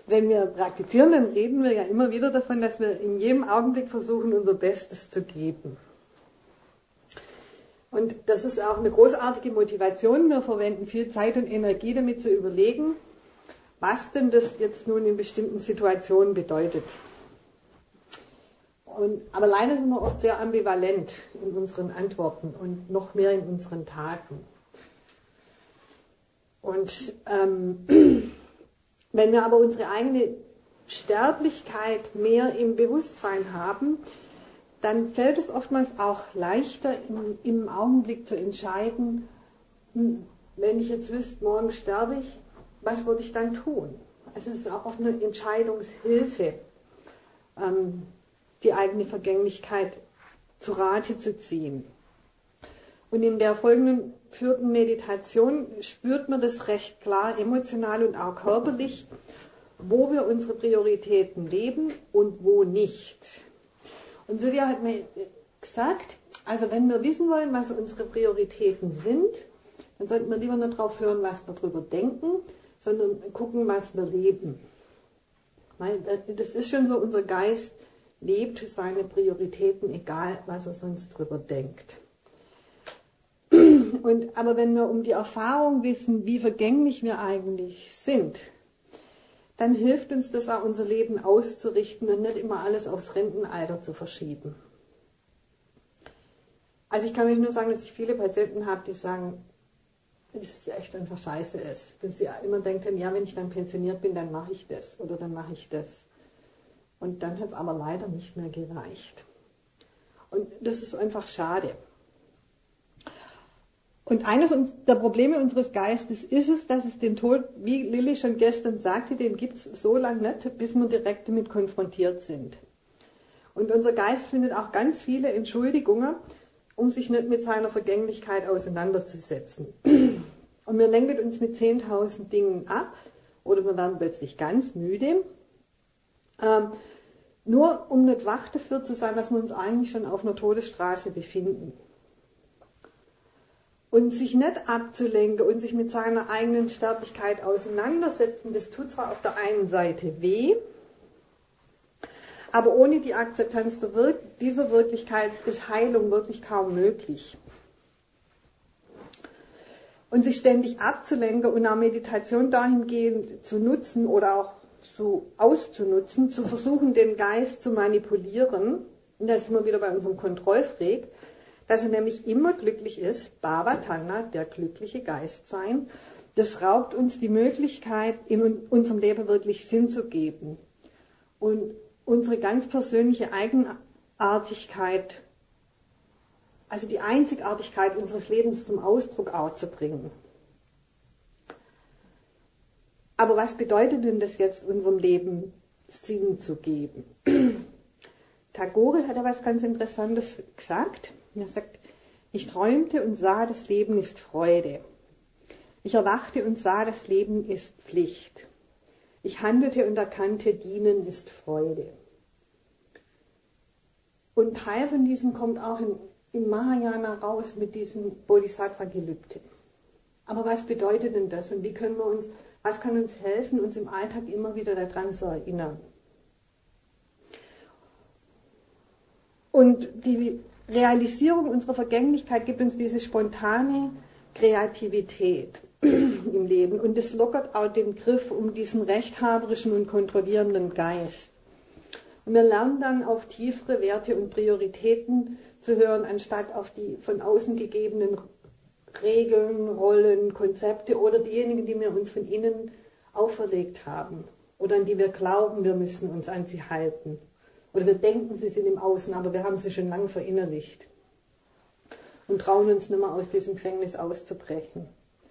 wenn wir praktizieren, dann reden wir ja immer wieder davon, dass wir in jedem Augenblick versuchen, unser Bestes zu geben. Und das ist auch eine großartige Motivation. Wir verwenden viel Zeit und Energie damit zu überlegen, was denn das jetzt nun in bestimmten Situationen bedeutet. Aber leider sind wir oft sehr ambivalent in unseren Antworten und noch mehr in unseren Taten. Und wenn wir aber unsere eigene Sterblichkeit mehr im Bewusstsein haben, dann fällt es oftmals auch leichter, im Augenblick zu entscheiden, wenn ich jetzt wüsste, morgen sterbe ich, was würde ich dann tun? Also es ist auch oft eine Entscheidungshilfe, die eigene Vergänglichkeit zu Rate zu ziehen. Und in der folgenden führten Meditation spürt man das recht klar, emotional und auch körperlich, wo wir unsere Prioritäten leben und wo nicht. Und Sylvia hat mir gesagt, also wenn wir wissen wollen, was unsere Prioritäten sind, dann sollten wir lieber nicht darauf hören, was wir darüber denken, sondern gucken, was wir leben. Weil das ist schon so, unser Geist lebt seine Prioritäten, egal was er sonst drüber denkt. Aber wenn wir um die Erfahrung wissen, wie vergänglich wir eigentlich sind, dann hilft uns das auch, unser Leben auszurichten und nicht immer alles aufs Rentenalter zu verschieben. Also ich kann mich nur sagen, dass ich viele Patienten habe, die sagen, dass es echt einfach scheiße ist. Dass sie immer denken, ja, wenn ich dann pensioniert bin, dann mache ich das oder dann mache ich das. Und dann hat es aber leider nicht mehr gereicht. Und das ist einfach schade. Und eines der Probleme unseres Geistes ist es, dass es den Tod, wie Lilly schon gestern sagte, den gibt es so lange nicht, bis wir direkt damit konfrontiert sind. Und unser Geist findet auch ganz viele Entschuldigungen, um sich nicht mit seiner Vergänglichkeit auseinanderzusetzen. Und wir lenken uns mit 10.000 Dingen ab oder wir werden plötzlich ganz müde, nur um nicht wach dafür zu sein, dass wir uns eigentlich schon auf einer Todesstraße befinden. Und sich nicht abzulenken und sich mit seiner eigenen Sterblichkeit auseinandersetzen, das tut zwar auf der einen Seite weh, aber ohne die Akzeptanz dieser Wirklichkeit ist Heilung wirklich kaum möglich. Und sich ständig abzulenken und auch Meditation dahingehend zu nutzen oder auch auszunutzen, zu versuchen, den Geist zu manipulieren, und da sind wir wieder bei unserem Kontrollfreak, dass er nämlich immer glücklich ist, Bhavatanha, der glückliche Geist sein, das raubt uns die Möglichkeit, in unserem Leben wirklich Sinn zu geben und unsere ganz persönliche Eigenartigkeit, also die Einzigartigkeit unseres Lebens zum Ausdruck auch zu bringen. Aber was bedeutet denn das jetzt, unserem Leben Sinn zu geben? Tagore hat da was ganz Interessantes gesagt. Er sagt, ich träumte und sah, das Leben ist Freude. Ich erwachte und sah, das Leben ist Pflicht. Ich handelte und erkannte, Dienen ist Freude. Und Teil von diesem kommt auch im Mahayana raus mit diesem Bodhisattva-Gelübde. Aber was bedeutet denn das und was kann uns helfen, uns im Alltag immer wieder daran zu erinnern? Und die Realisierung unserer Vergänglichkeit gibt uns diese spontane Kreativität im Leben und es lockert auch den Griff um diesen rechthaberischen und kontrollierenden Geist. Und wir lernen dann auf tiefere Werte und Prioritäten zu hören, anstatt auf die von außen gegebenen Regeln, Rollen, Konzepte oder diejenigen, die wir uns von innen auferlegt haben oder an die wir glauben, wir müssen uns an sie halten. Oder wir denken, sie sind im Außen, aber wir haben sie schon lange verinnerlicht und trauen uns nicht mehr aus diesem Gefängnis auszubrechen.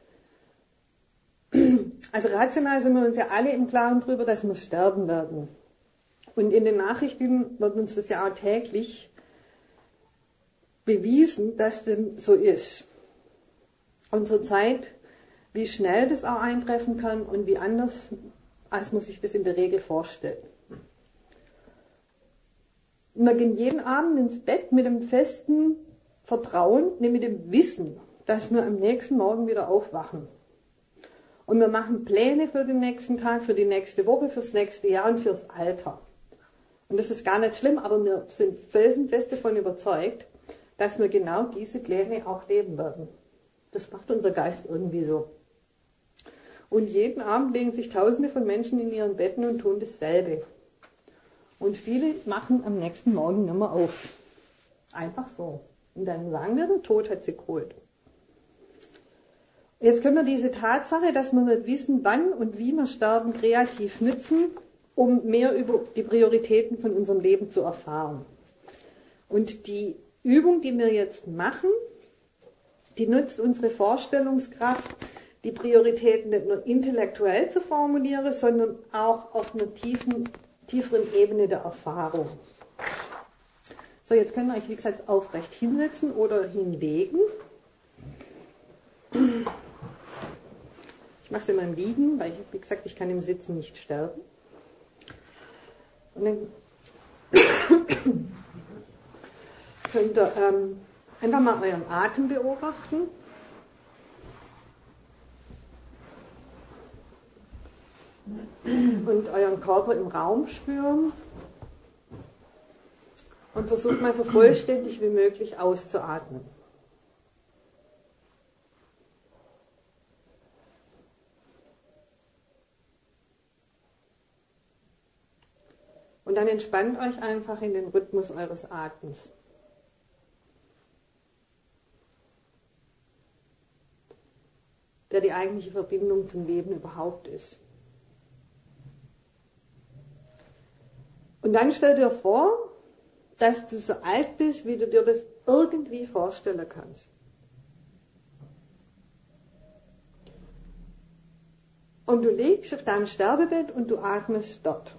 Also rational sind wir uns ja alle im Klaren darüber, dass wir sterben werden. Und in den Nachrichten wird uns das ja auch täglich bewiesen, dass dem so ist. Und zur Zeit, wie schnell das auch eintreffen kann und wie anders, als man sich das in der Regel vorstellt. Wir gehen jeden Abend ins Bett mit dem festen Vertrauen, mit dem Wissen, dass wir am nächsten Morgen wieder aufwachen. Und wir machen Pläne für den nächsten Tag, für die nächste Woche, fürs nächste Jahr und fürs Alter. Und das ist gar nicht schlimm, aber wir sind felsenfest davon überzeugt, dass wir genau diese Pläne auch leben werden. Das macht unser Geist irgendwie so. Und jeden Abend legen sich Tausende von Menschen in ihren Betten und tun dasselbe. Und viele machen am nächsten Morgen nicht mehr auf. Einfach so. Und dann sagen wir, der Tod hat sie geholt. Jetzt können wir diese Tatsache, dass wir nicht wissen, wann und wie wir sterben, kreativ nutzen, um mehr über die Prioritäten von unserem Leben zu erfahren. Und die Übung, die wir jetzt machen, die nutzt unsere Vorstellungskraft, die Prioritäten nicht nur intellektuell zu formulieren, sondern auch auf einer tieferen Ebene der Erfahrung. So, jetzt könnt ihr euch, wie gesagt, aufrecht hinsetzen oder hinlegen. Ich mache es immer im Liegen, weil, wie gesagt, ich kann im Sitzen nicht sterben. Und dann könnt ihr einfach mal euren Atem beobachten. Und euren Körper im Raum spüren. Und versucht mal so vollständig wie möglich auszuatmen. Und dann entspannt euch einfach in den Rhythmus eures Atems. Der die eigentliche Verbindung zum Leben überhaupt ist. Und dann stell dir vor, dass du so alt bist, wie du dir das irgendwie vorstellen kannst. Und du liegst auf deinem Sterbebett und du atmest dort.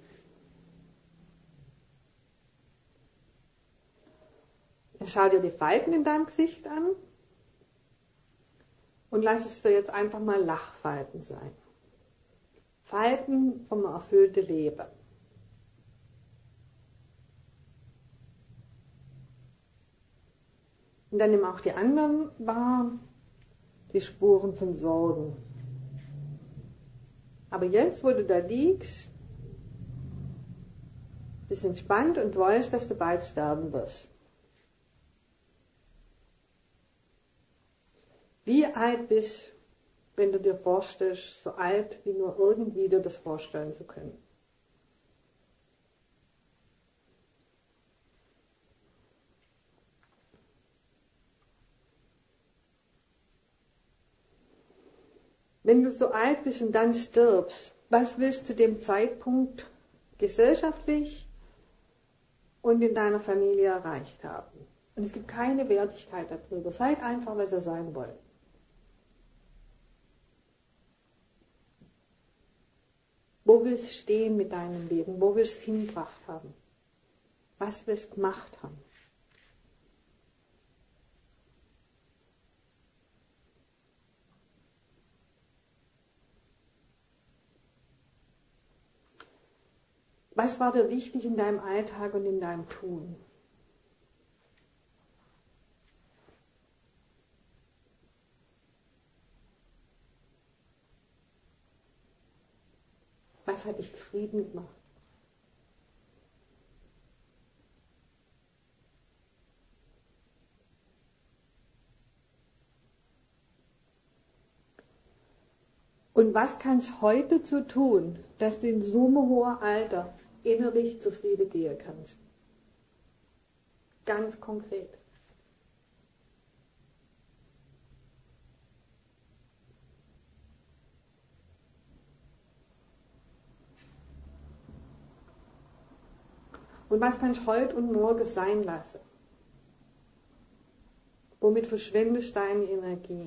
Schau dir die Falten in deinem Gesicht an und lass es für jetzt einfach mal Lachfalten sein. Falten vom erfüllten Leben. Und dann nimm auch die anderen wahr, die Spuren von Sorgen. Aber jetzt, wo du da liegst, bist entspannt und weißt, dass du bald sterben wirst. Wie alt bist, wenn du dir vorstellst, so alt wie nur irgendwie dir das vorstellen zu können? Wenn du so alt bist und dann stirbst, was willst du zu dem Zeitpunkt gesellschaftlich und in deiner Familie erreicht haben? Und es gibt keine Wertigkeit darüber. Seid einfach, was ihr sein wollt. Wo willst du stehen mit deinem Leben? Wo willst du es hingebracht haben? Was willst du gemacht haben? Was war dir wichtig in deinem Alltag und in deinem Tun? Was hat dich zufrieden gemacht? Und was kannst du heute zu tun, dass du in so einem hohen Alter innerlich zufrieden gehen kannst? Ganz konkret. Und was kannst du heute und morgen sein lassen? Womit verschwendest du deine Energie?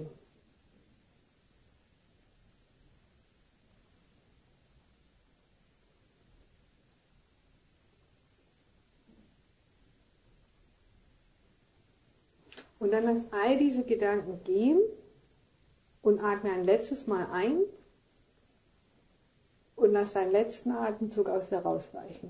Und dann lass all diese Gedanken gehen und atme ein letztes Mal ein und lass deinen letzten Atemzug aus dir rausweichen.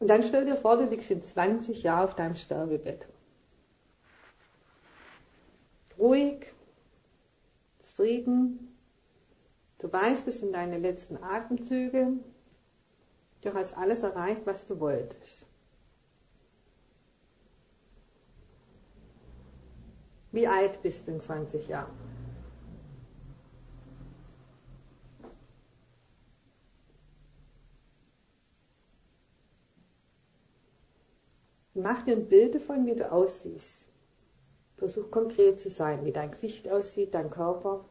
Und dann stell dir vor, du liegst in 20 Jahren auf deinem Sterbebett. Ruhig, zufrieden, du weißt, es sind deine letzten Atemzüge, du hast alles erreicht, was du wolltest. Wie alt bist du in 20 Jahren? Mach dir ein Bild davon, wie du aussiehst. Versuch konkret zu sein, wie dein Gesicht aussieht, dein Körper.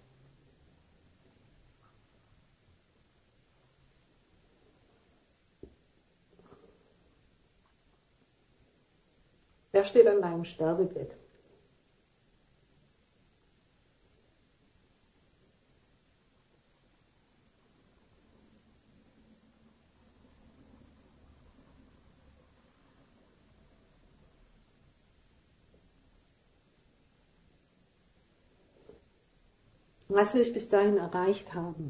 Wer steht an deinem Sterbebett? Was will ich bis dahin erreicht haben?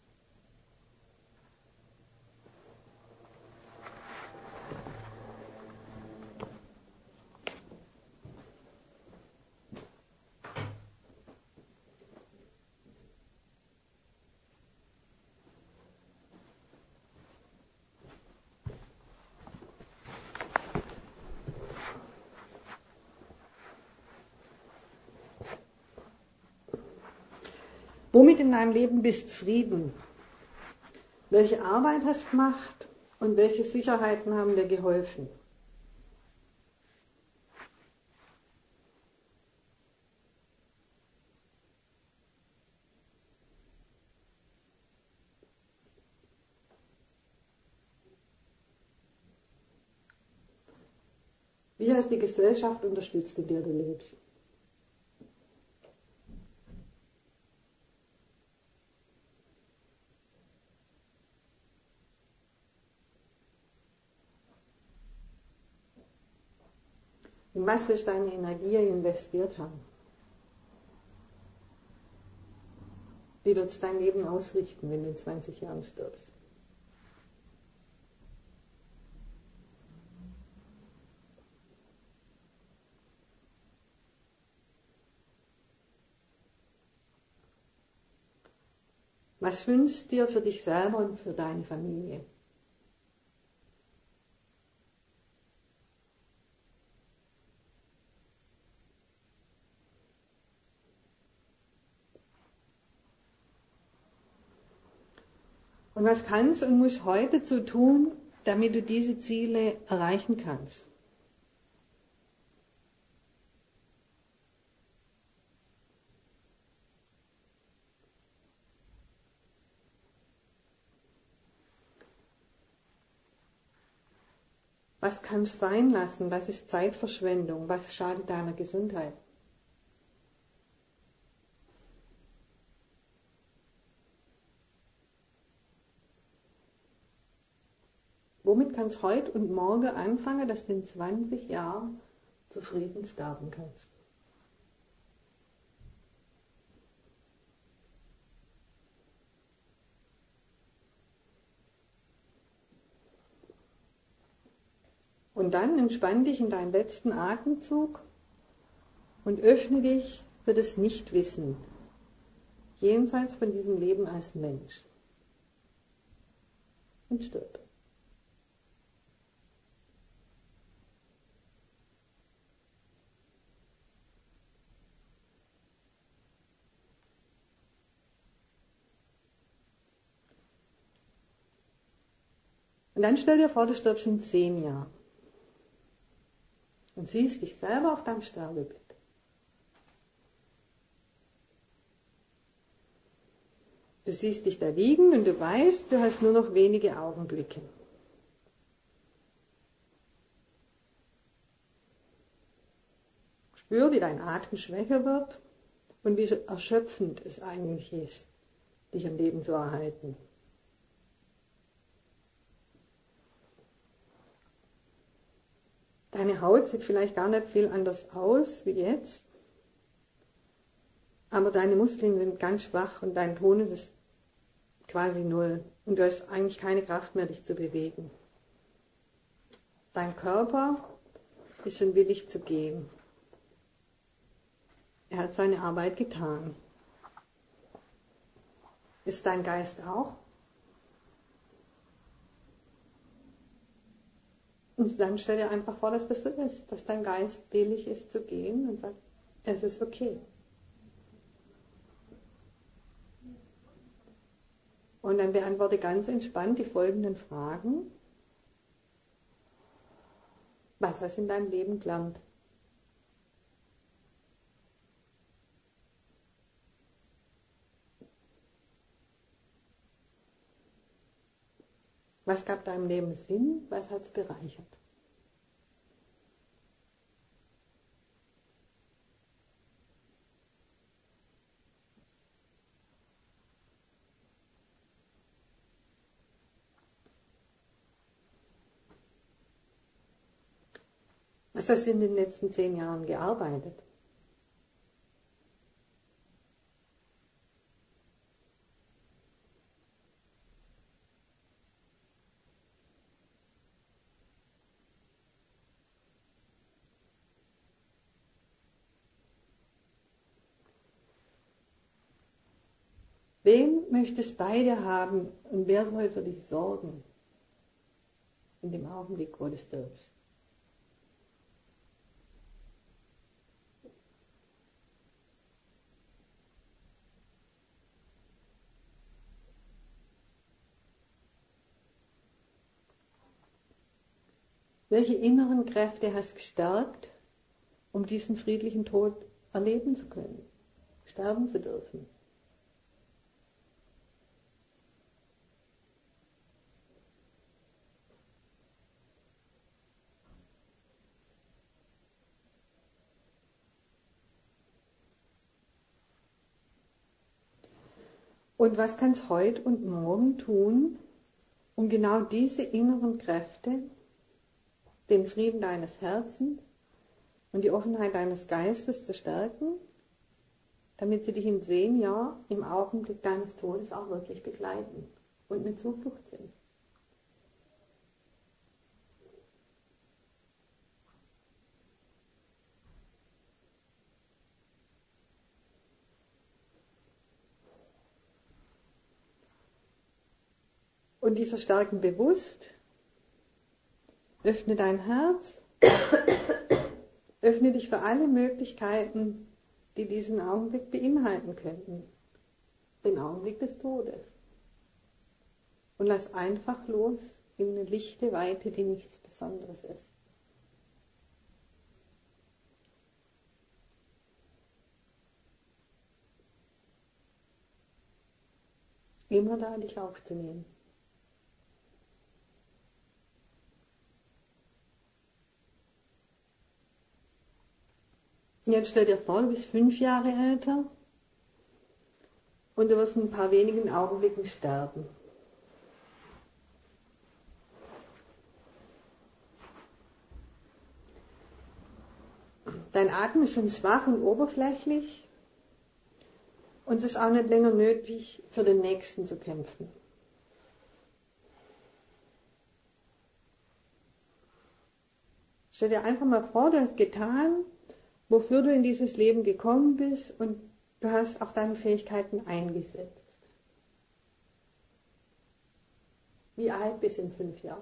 Womit in deinem Leben bist du zufrieden? Welche Arbeit hast du gemacht und welche Sicherheiten haben dir geholfen? Wie hast die Gesellschaft unterstützt, in der du lebst? In was willst du deine Energie investiert haben? Wie wird es dein Leben ausrichten, wenn du in 20 Jahren stirbst? Was wünschst du dir für dich selber und für deine Familie? Und was kannst und musst heute zu tun, damit du diese Ziele erreichen kannst? Was kannst du sein lassen? Was ist Zeitverschwendung? Was schadet deiner Gesundheit? Womit kannst du heute und morgen anfangen, dass du in 20 Jahren zufrieden sterben kannst? Und dann entspann dich in deinen letzten Atemzug und öffne dich für das Nichtwissen, jenseits von diesem Leben als Mensch. Und stirb. Und dann stell dir vor, du stirbst in 10 Jahren. Und siehst dich selber auf deinem Sterbebett. Du siehst dich da liegen und du weißt, du hast nur noch wenige Augenblicke. Spür, wie dein Atem schwächer wird und wie erschöpfend es eigentlich ist, dich am Leben zu erhalten. Deine Haut sieht vielleicht gar nicht viel anders aus wie jetzt, aber deine Muskeln sind ganz schwach und dein Tonus ist quasi null und du hast eigentlich keine Kraft mehr, dich zu bewegen. Dein Körper ist schon willig zu gehen. Er hat seine Arbeit getan. Ist dein Geist auch? Und dann stell dir einfach vor, dass das so ist, dass dein Geist willig ist zu gehen und sagt, es ist okay. Und dann beantworte ganz entspannt die folgenden Fragen. Was hast du in deinem Leben gelernt? Was gab deinem Leben Sinn? Was hat es bereichert? Was hast du in den letzten 10 Jahren gearbeitet? Wen möchtest du bei dir haben und wer soll für dich sorgen? In dem Augenblick, wo du stirbst. Welche inneren Kräfte hast du gestärkt, um diesen friedlichen Tod erleben zu können, sterben zu dürfen? Und was kannst du heute und morgen tun, um genau diese inneren Kräfte, den Frieden deines Herzens und die Offenheit deines Geistes zu stärken, damit sie dich in 10 Jahren im Augenblick deines Todes auch wirklich begleiten und eine Zuflucht sind? Und dieser Stärken bewusst, öffne dein Herz, öffne dich für alle Möglichkeiten, die diesen Augenblick beinhalten könnten. Den Augenblick des Todes. Und lass einfach los in eine lichte Weite, die nichts Besonderes ist. Immer da, dich aufzunehmen. Jetzt stell dir vor, du bist 5 Jahre älter und du wirst in ein paar wenigen Augenblicken sterben. Dein Atem ist schon schwach und oberflächlich und es ist auch nicht länger nötig, für den Nächsten zu kämpfen. Stell dir einfach mal vor, du hast getan, wofür du in dieses Leben gekommen bist und du hast auch deine Fähigkeiten eingesetzt. Wie alt bist du in 5 Jahren?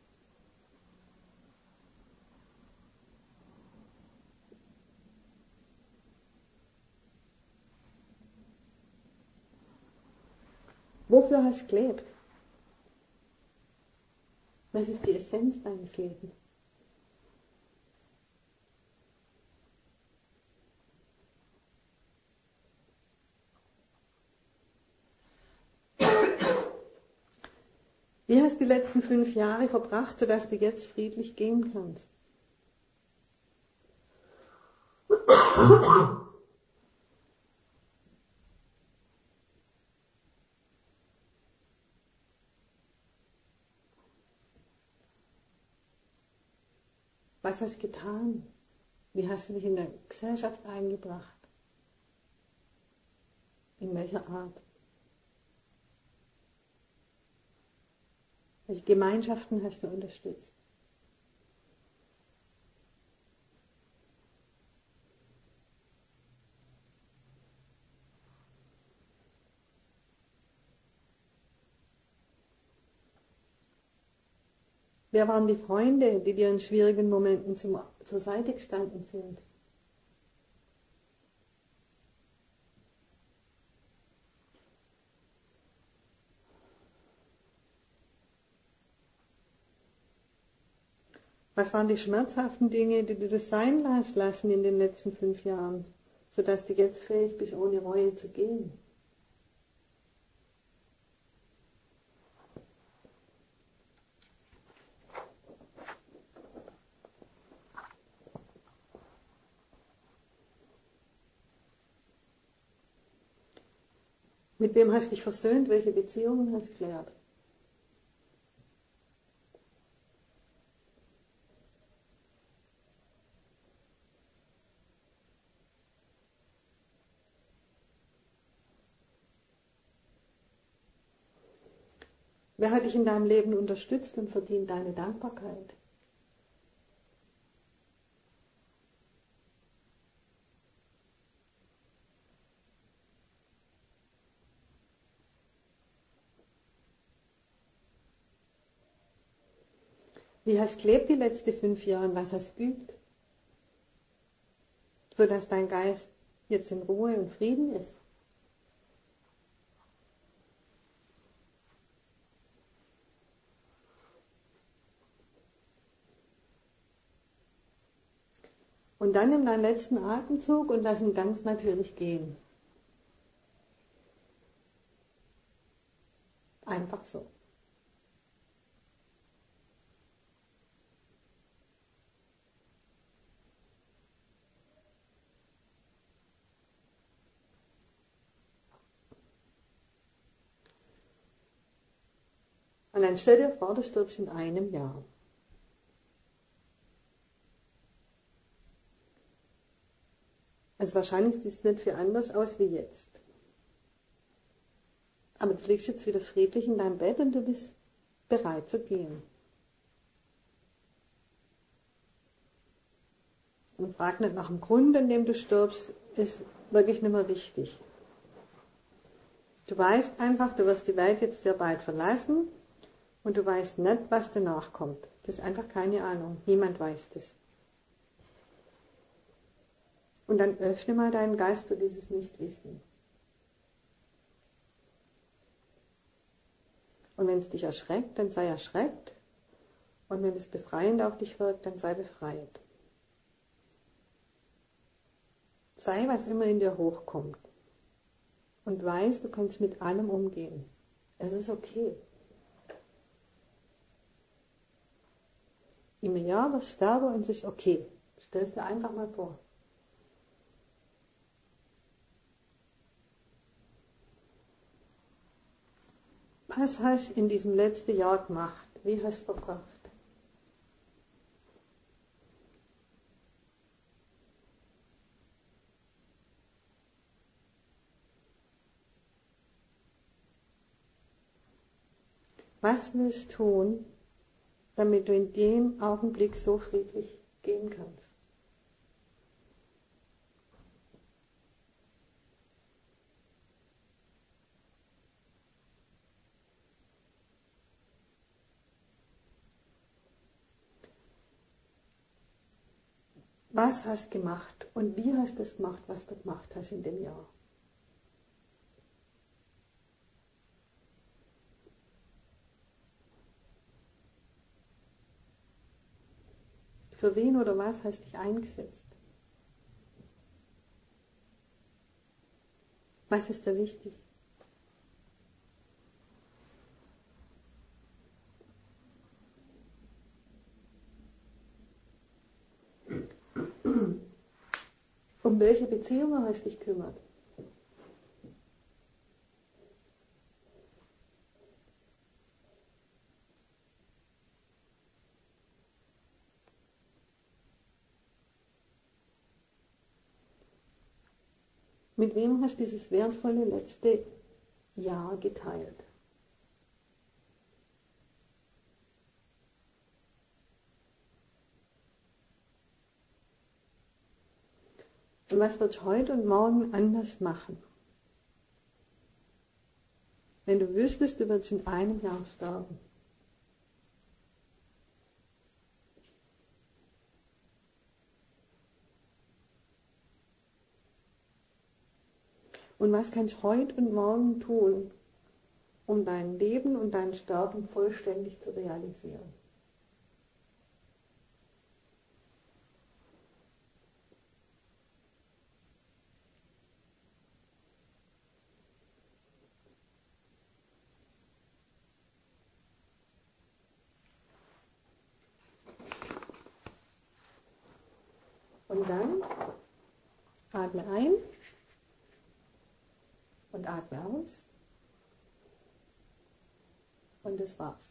Wofür hast du gelebt? Was ist die Essenz deines Lebens? Wie hast du die letzten 5 Jahre verbracht, sodass du jetzt friedlich gehen kannst? Was hast du getan? Wie hast du dich in der Gesellschaft eingebracht? In welcher Art? Welche Gemeinschaften hast du unterstützt? Wer waren die Freunde, die dir in schwierigen Momenten zur Seite gestanden sind? Was waren die schmerzhaften Dinge, die du das sein hast lassen in den letzten 5 Jahren, sodass du jetzt fähig bist, ohne Reue zu gehen? Mit wem hast du dich versöhnt? Welche Beziehungen hast du geklärt? Wer hat dich in deinem Leben unterstützt und verdient deine Dankbarkeit? Wie hast du gelebt die letzten 5 Jahre und was hast du geübt? Sodass dein Geist jetzt in Ruhe und Frieden ist. Und dann nimm deinen letzten Atemzug und lass ihn ganz natürlich gehen. Einfach so. Und dann stell dir vor, du stirbst in einem Jahr. Also wahrscheinlich sieht es nicht viel anders aus wie jetzt. Aber du liegst jetzt wieder friedlich in deinem Bett und du bist bereit zu gehen. Und frag nicht nach dem Grund, an dem du stirbst, ist wirklich nicht mehr wichtig. Du weißt einfach, du wirst die Welt jetzt sehr bald verlassen und du weißt nicht, was danach kommt. Das ist einfach keine Ahnung. Niemand weiß das. Und dann öffne mal deinen Geist für dieses Nichtwissen. Und wenn es dich erschreckt, dann sei erschreckt. Und wenn es befreiend auf dich wirkt, dann sei befreit. Sei, was immer in dir hochkommt. Und weiß, du kannst mit allem umgehen. Es ist okay. Im Jahr wirst du sterben und es ist okay. Stell es dir einfach mal vor. Was hast du in diesem letzten Jahr gemacht? Wie hast du verbracht? Was willst du tun, damit du in dem Augenblick so friedlich gehen kannst? Was hast du gemacht und wie hast du es gemacht, was du gemacht hast in dem Jahr? Für wen oder was hast du dich eingesetzt? Was ist da wichtig? Um welche Beziehungen hast du dich gekümmert? Mit wem hast du dieses wertvolle letzte Jahr geteilt? Und was wird heute und morgen anders machen? Wenn du wüsstest, du würdest in einem Jahr sterben. Und was kannst du heute und morgen tun, um dein Leben und dein Sterben vollständig zu realisieren? Und dann atme ein und atme aus. Und das war's.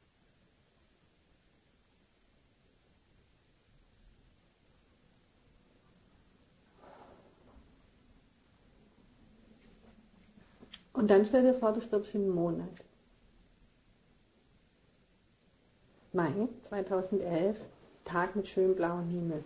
Und dann stell dir vor, du stirbst im Monat. Mai 2011, Tag mit schönem blauen Himmel.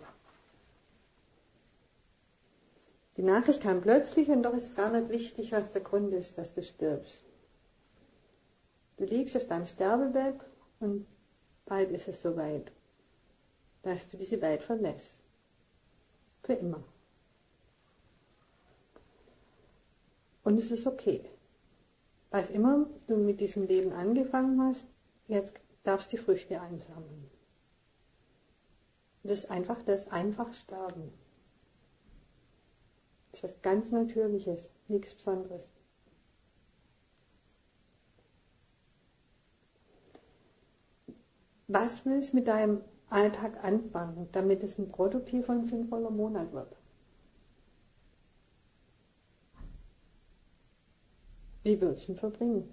Die Nachricht kam plötzlich und doch ist es gar nicht wichtig, was der Grund ist, dass du stirbst. Du liegst auf deinem Sterbebett und bald ist es soweit, dass du diese Welt verlässt. Für immer. Und es ist okay. Was immer du mit diesem Leben angefangen hast, jetzt darfst du die Früchte einsammeln. Das ist einfach sterben. Das ist was ganz Natürliches, nichts Besonderes. Was willst du mit deinem Alltag anfangen, damit es ein produktiver und sinnvoller Monat wird? Wie würdest du ihn verbringen?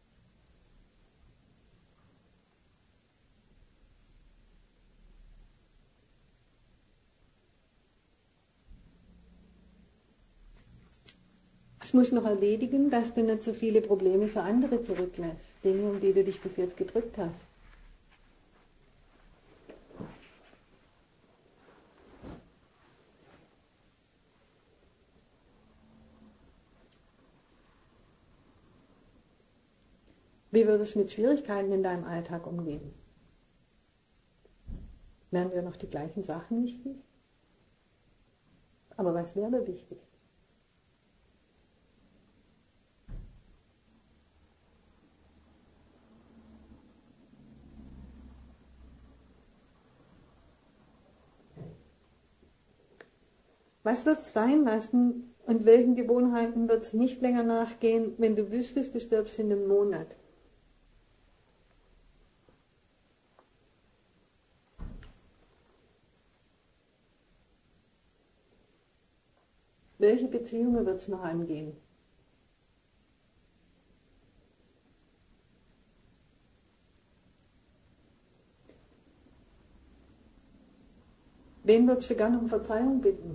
Was musst du noch erledigen, dass du nicht so viele Probleme für andere zurücklässt? Dinge, um die du dich bis jetzt gedrückt hast. Wie würdest du mit Schwierigkeiten in deinem Alltag umgehen? Wären dir noch die gleichen Sachen wichtig? Aber was wäre wichtig? Was wird es sein lassen und welchen Gewohnheiten wird es nicht länger nachgehen, wenn du wüsstest, du stirbst in einem Monat? Welche Beziehungen wird es noch angehen? Wen würdest du gerne um Verzeihung bitten?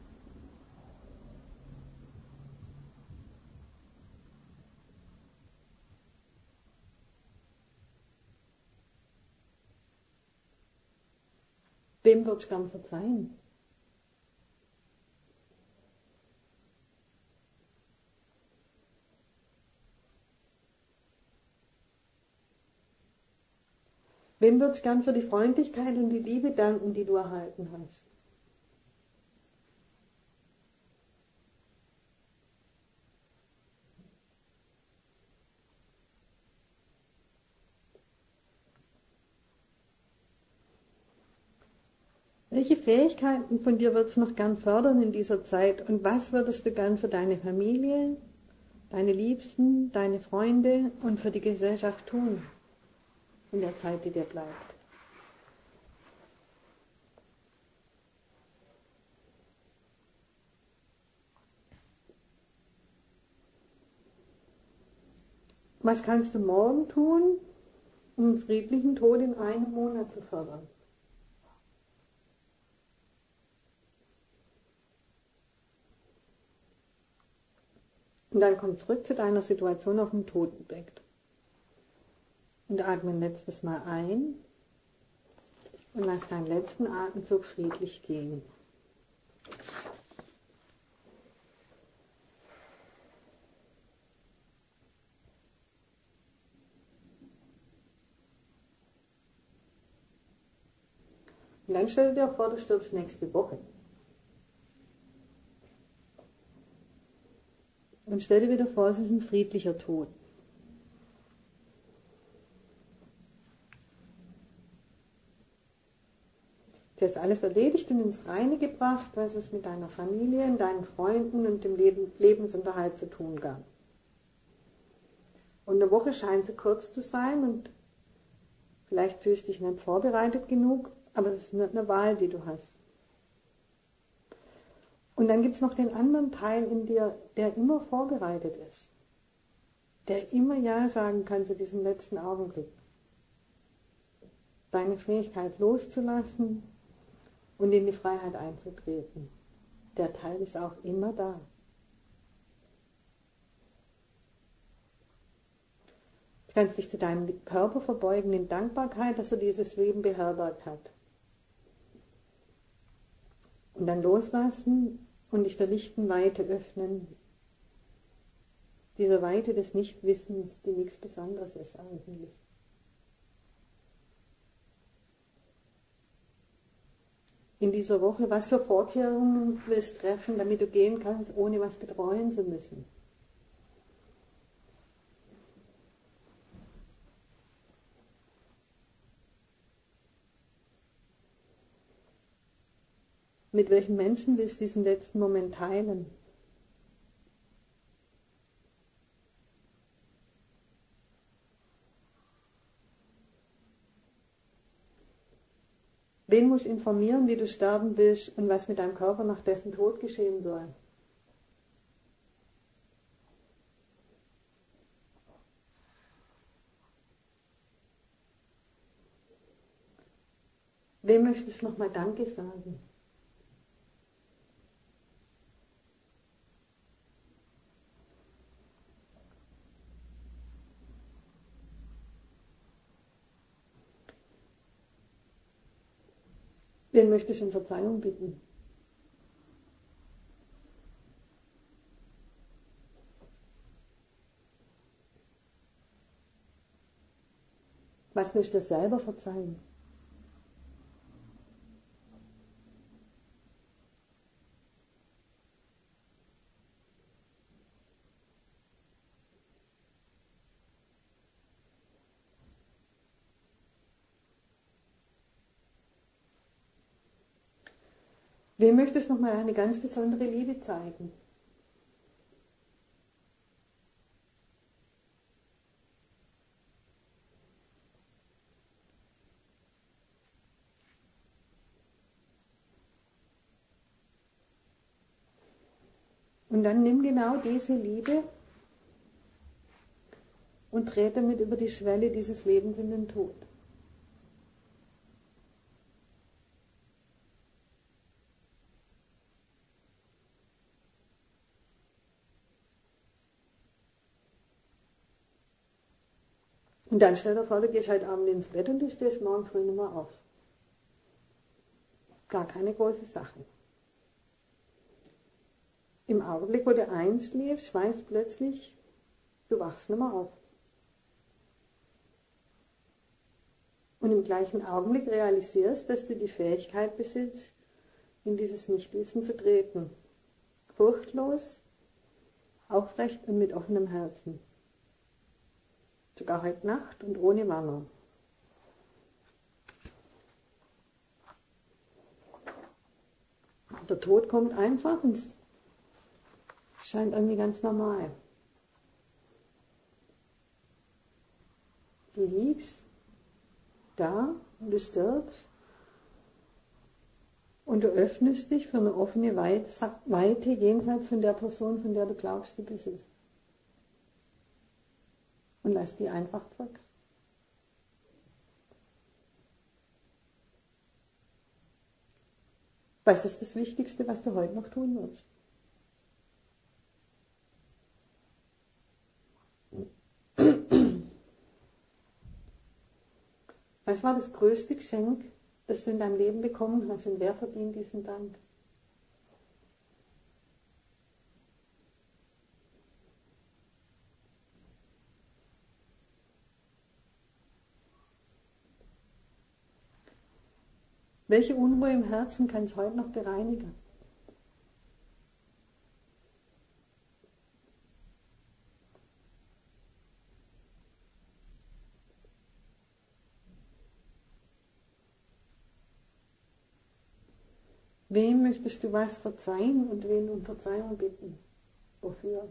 Wem würdest du gern verzeihen? Wem würdest du gern für die Freundlichkeit und die Liebe danken, die du erhalten hast? Welche Fähigkeiten von dir würdest du noch gern fördern in dieser Zeit und was würdest du gern für deine Familie, deine Liebsten, deine Freunde und für die Gesellschaft tun in der Zeit, die dir bleibt? Was kannst du morgen tun, um einen friedlichen Tod in einem Monat zu fördern? Und dann komm zurück zu deiner Situation auf dem Totenbett. Und atme ein letztes Mal ein und lass deinen letzten Atemzug friedlich gehen. Und dann stell dir vor, du stirbst nächste Woche. Und stell dir wieder vor, es ist ein friedlicher Tod. Du hast alles erledigt und ins Reine gebracht, was es mit deiner Familie, deinen Freunden und dem Lebensunterhalt zu tun gab. Und eine Woche scheint so kurz zu sein und vielleicht fühlst du dich nicht vorbereitet genug, aber es ist nicht eine Wahl, die du hast. Und dann gibt es noch den anderen Teil in dir, der immer vorbereitet ist. Der immer Ja sagen kann zu diesem letzten Augenblick. Deine Fähigkeit loszulassen und in die Freiheit einzutreten. Der Teil ist auch immer da. Du kannst dich zu deinem Körper verbeugen in Dankbarkeit, dass er dieses Leben beherbergt hat. Und dann loslassen und dich der lichten Weite öffnen. Dieser Weite des Nichtwissens, die nichts Besonderes ist eigentlich. In dieser Woche, was für Vorkehrungen willst du treffen, damit du gehen kannst, ohne was betreuen zu müssen? Mit welchen Menschen willst du diesen letzten Moment teilen? Wen musst du informieren, wie du sterben willst und was mit deinem Körper nach dessen Tod geschehen soll? Wem möchtest du nochmal Danke sagen? Wen möchtest du um Verzeihung bitten? Was möchtest du dir selber verzeihen? Wem möchtest du nochmal eine ganz besondere Liebe zeigen? Und dann nimm genau diese Liebe und trete damit über die Schwelle dieses Lebens in den Tod. Und dann stell dir vor, du gehst heute Abend ins Bett und du stehst morgen früh nicht mehr auf. Gar keine große Sache. Im Augenblick, wo du einschläfst, weißt plötzlich, du wachst nicht mehr auf. Und im gleichen Augenblick realisierst, dass du die Fähigkeit besitzt, in dieses Nichtwissen zu treten. Furchtlos, aufrecht und mit offenem Herzen. Sogar heute Nacht und ohne Warnung. Der Tod kommt einfach und es scheint irgendwie ganz normal. Du liegst da und du stirbst und du öffnest dich für eine offene Weite jenseits von der Person, von der du glaubst, du bist es. Und lass die einfach zurück. Was ist das Wichtigste, was du heute noch tun wirst? Was war das größte Geschenk, das du in deinem Leben bekommen hast und wer verdient diesen Dank? Welche Unruhe im Herzen kannst du heute noch bereinigen? Wem möchtest du was verzeihen und wen um Verzeihung bitten? Wofür?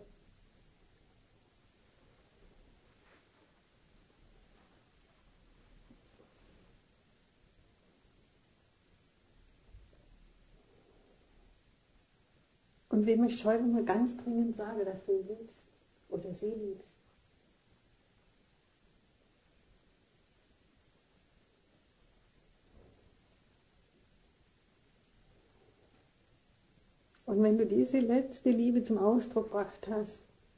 Und wem ich heute mal ganz dringend sage, dass du ihn liebst oder sie liebst. Und wenn du diese letzte Liebe zum Ausdruck gebracht hast,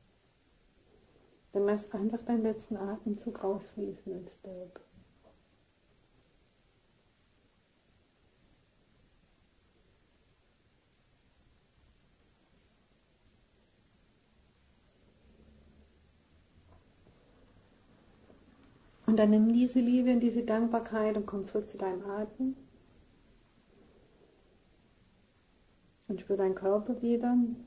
dann lass einfach deinen letzten Atemzug rausfließen als Stirb. Und dann nimm diese Liebe und diese Dankbarkeit und komm zurück zu deinem Atem. Und spür deinen Körper wieder.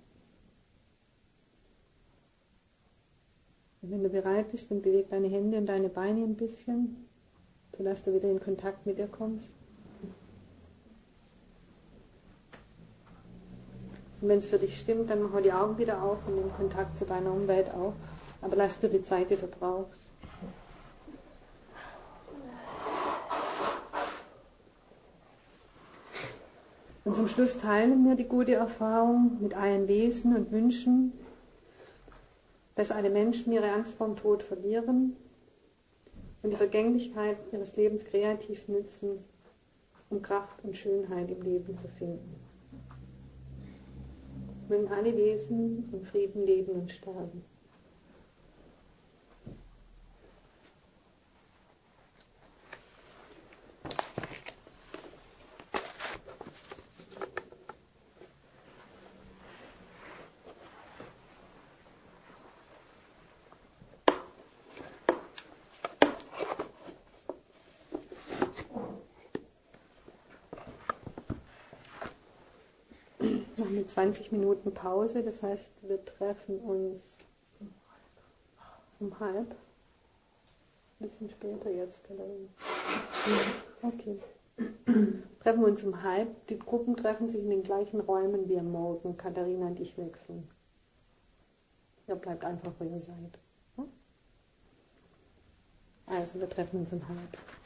Und wenn du bereit bist, dann beweg deine Hände und deine Beine ein bisschen, sodass du wieder in Kontakt mit dir kommst. Und wenn es für dich stimmt, dann mach die Augen wieder auf und nimm Kontakt zu deiner Umwelt auf. Aber lass dir die Zeit, die du brauchst. Und zum Schluss teilen wir die gute Erfahrung mit allen Wesen und wünschen, dass alle Menschen ihre Angst vorm Tod verlieren und die Vergänglichkeit ihres Lebens kreativ nützen, um Kraft und Schönheit im Leben zu finden. Mögen alle Wesen in Frieden leben und sterben. Noch eine 20 Minuten Pause, das heißt, wir treffen uns um halb. Ein bisschen später jetzt, Katharina. Okay. Treffen wir uns um halb. Die Gruppen treffen sich in den gleichen Räumen wie am Morgen. Katharina und ich wechseln. Ihr bleibt einfach, wo ihr seid. Also, wir treffen uns um halb.